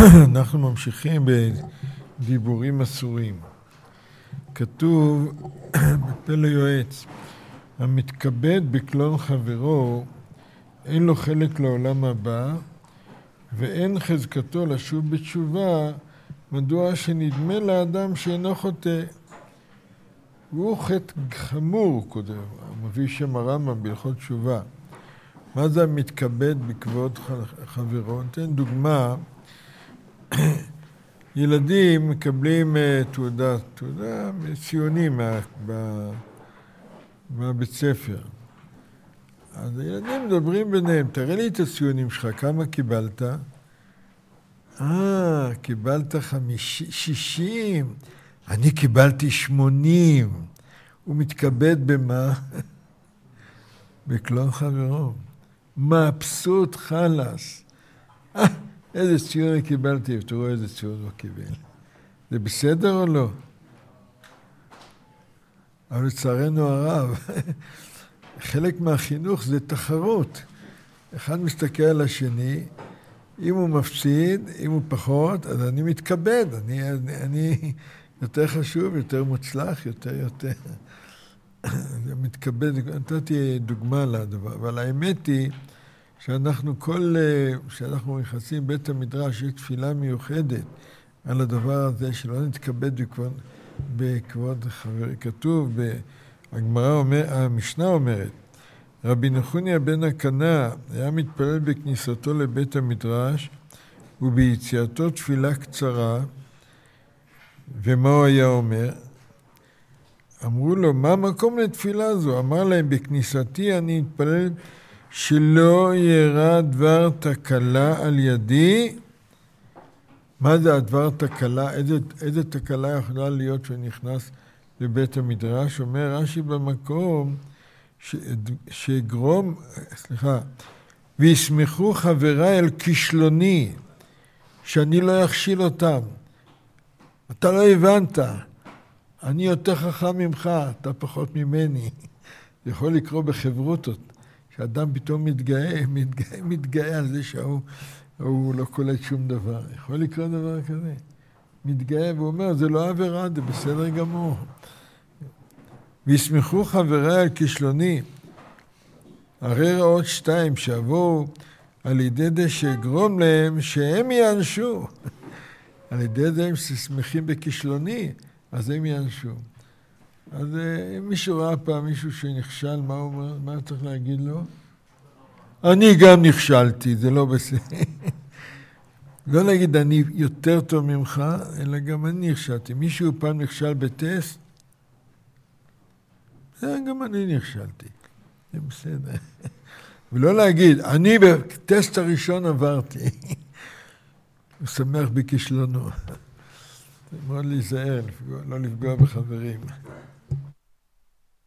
אנחנו ממשיכים בדיבורים אסורים. כתוב בפלא יועץ, המתכבד בקלון חברו, אין לו חלק לעולם הבא, ואין חזקתו לשוב בתשובה, מדוע שנדמה לאדם שאינו חוטא. והוא חטא חמור, קודם, מביא שם הרמב"ם בהלכות תשובה. מה זה המתכבד בכבוד חברו? נתן דוגמה, ילדים מקבלים תעודה ציונים מהבית ספר. אז הילדים מדברים ביניהם, תראה לי את הציונים שלך, כמה קיבלת? קיבלת 60, אני קיבלתי 80. הוא מתכבד במה? בקלון חברו. מבסוט חלס. איזה ציון קיבלתי, ותראו איזה ציון הוא קיבל. זה בסדר או לא? אבל לצערנו הרב, חלק מהחינוך זה תחרות. אחד מסתכל על השני, אם הוא מפסיד, אם הוא פחות, אז אני מתכבד, אני יותר חשוב, יותר מוצלח, יותר. זה מתכבד, נתתי דוגמה לדבר, אבל האמת היא שאנחנו כשאנחנו נכנסים בית המדרש, יש תפילה מיוחדת על הדבר הזה, שלא נתכבד בכבוד חברי. כתוב, המשנה אומרת, רבי נחוניה בן הקנה היה מתפלל בכניסתו לבית המדרש, וביציאתו תפילה קצרה, ומה הוא היה אומר? אמרו לו, מה המקום לתפילה זו? אמר להם, בכניסתי אני מתפלל שלא יראה דבר תקלה על ידי. מה זה הדבר תקלה? איזה תקלה יכולה להיות שנכנס לבית המדרש? אומר רש"י במקום שיגרום, וישמחו חבריי על כישלוני, שאני לא אכשיל אותם. אתה לא הבנת, אני יותר חכם ממך, אתה פחות ממני. זה יכול לקרוא בחברותות, שאדם פתאום מתגאה על זה שהוא לא קולט שום דבר. יכול לקרוא דבר כזה. מתגאה ואומר, זה לא עבירה, זה בסדר גמור. וישמחו חבריי על כישלוני. הרי רעות 2 שיבואו על ידי זה שיגרום להם שהם יענשו. על ידי זה הם שמחים בכישלוני, אז הם יענשו. אז אם מישהו ראה פעם מישהו שנכשל, מה הוא אומר? מה צריך להגיד לו? אני גם נכשלתי, זה לא בסדר. לא להגיד אני יותר טוב ממך, אלא גם אני נכשלתי. מישהו פעם נכשל בטסט, גם אני נכשלתי. זה בסדר. ולא להגיד, אני בטסט הראשון עברתי. הוא שמח בכישלונו. זה מאוד להיזהר, לא לפגוע בחברים.